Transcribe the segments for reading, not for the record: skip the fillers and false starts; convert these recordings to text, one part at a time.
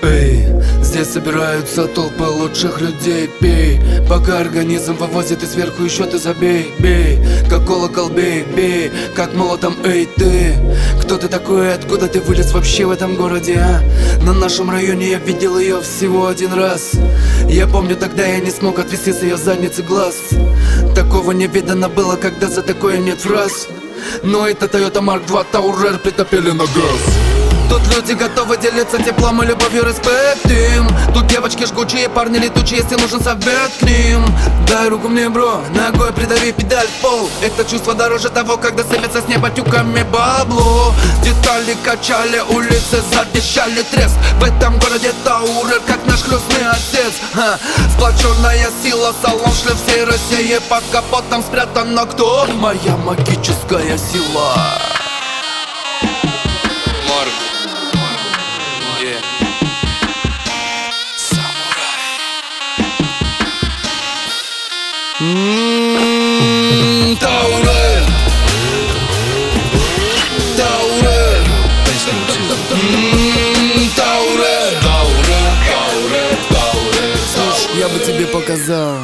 Эй, здесь собираются толпы лучших людей. Пей, пока организм вывозит и сверху еще ты забей. Бей, как колокол бей, бей, как молотом. Эй, ты, кто ты такой, откуда ты вылез вообще в этом городе, а? На нашем районе я видел ее всего один раз. Я помню, тогда я не смог отвести с ее задницы глаз. Такого не видано было, когда за такое нет фраз. Но это Toyota Mark II Tourer притопили на газ. Тут люди готовы делиться теплом и любовью, респект им. Тут девочки жгучие, парни летучие, если нужен совет к ним. Дай руку мне, бро, ногой придави педаль в пол. Это чувство дороже того, когда сыпется с неба тюками бабло. Детали качали, улицы завещали треск. В этом городе Таурер, как наш крестный отец. Сплоченная сила, салон шлем всей России. Под капотом спрятана кто? Моя магическая сила. Таурер, Таурер, Таурер, Таурер, Таурер. Я бы тебе показал,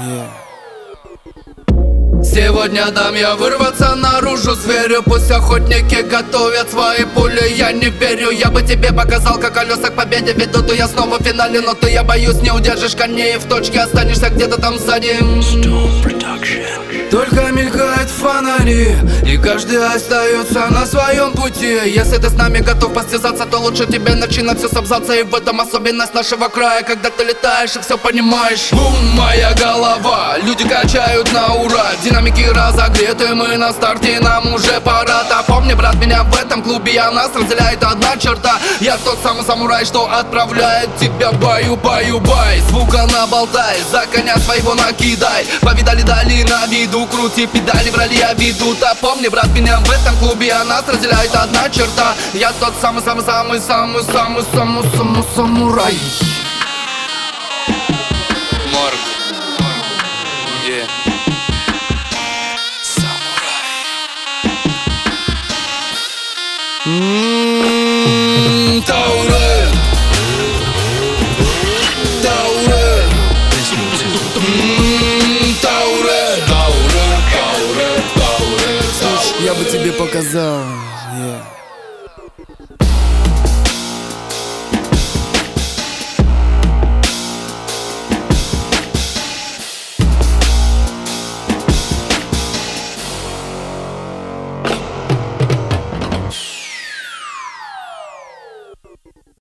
Сегодня дам я вырваться наружу зверю. Пусть охотники готовят свои пули. Я не верю, я бы тебе показал, как колеса к победе ведут. И я снова в финале, но ты, я боюсь, не удержишь коней. В точке останешься где-то там сзади. Только мелькают фонари, и каждый остается на своем пути. Если ты с нами готов постязаться, то лучше тебе начинать все с абзаца. И в этом особенность нашего края, когда ты летаешь и все понимаешь. Бум, моя голова, люди качают на ура. Динамики разогреты, мы на старте, нам уже пора. Да помни, брат, меня в этом клубе, а нас разделяет одна черта. Я тот самый самурай, что отправляет тебя баю-баю-бай. Звука наболтай, за коня своего накидай. Повидали дали на виду, крути педали, врали я веду. Да помни, брат, меня в этом клубе, а нас разделяет одна черта. Я тот самый-самый-самый-самый-самый-самый самурай. Марк, Таурер, Таурер, Таурер, Таурер, Таурер. Я бы тебе показал,